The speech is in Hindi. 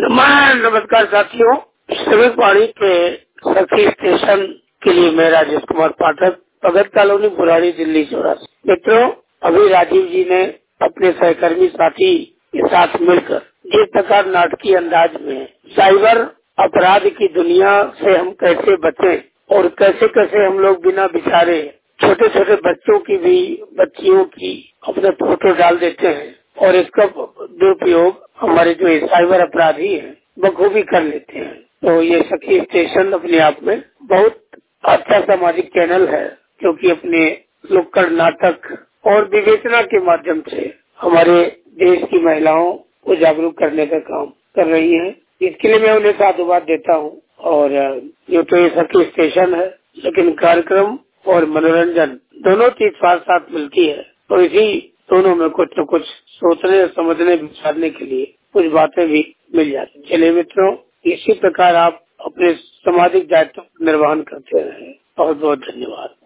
नमस्कार साथियों, श्रमिक वाणी के सखी स्टेशन के लिए मैं राजेश कुमार पाठक, भगत कॉलोनी, बुराड़ी, दिल्ली 84। मित्रों, अभी राजीव जी ने अपने सहकर्मी साथी के साथ मिलकर जिस प्रकार नाटकीय अंदाज में साइबर अपराध की दुनिया से हम कैसे बचें और कैसे कैसे हम लोग बिना बिचारे छोटे छोटे बच्चों की भी, बच्चियों की अपने फोटो डाल देते हैं और इसका दुरुपयोग हमारे जो साइबर अपराधी हैं बखूबी कर लेते हैं। तो ये सखी स्टेशन अपने आप में बहुत अच्छा सामाजिक चैनल है, क्योंकि अपने नुक्कड़ नाटक और विवेचना के माध्यम से हमारे देश की महिलाओं को जागरूक करने का काम कर रही है। इसके लिए मैं उन्हें साधुवाद देता हूँ। और ये तो ये सखी स्टेशन है, लेकिन कार्यक्रम और मनोरंजन दोनों चीज साथ साथ मिलती है। तो इसी दोनों में कुछ न कुछ सोचने, समझने, विचारने के लिए कुछ बातें भी मिल जाती। चलिए मित्रों, इसी प्रकार आप अपने सामाजिक दायित्व निर्वहन करते रहे। बहुत बहुत धन्यवाद।